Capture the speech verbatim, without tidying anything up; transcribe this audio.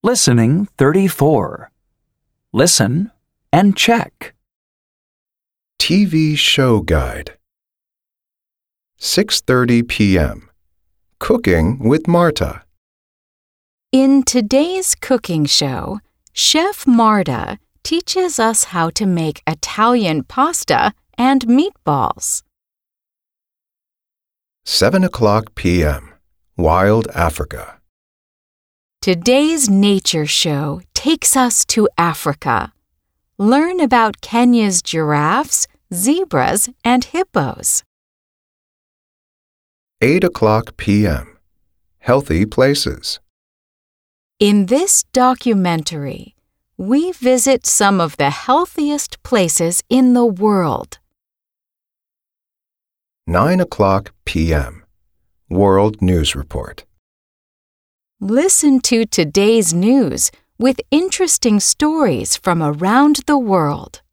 Listening thirty-four. Listen and check. T V Show Guide. six thirty p m Cooking with Marta. In today's cooking show, Chef Marta teaches us how to make Italian pasta and meatballs. seven o'clock p m Wild Africa. Today's nature show takes us to Africa. Learn about Kenya's giraffes, zebras, and hippos. eight o'clock p m Healthy Places. In this documentary, we visit some of the healthiest places in the world. nine o'clock p m World News Report. Listen to today's news with interesting stories from around the world.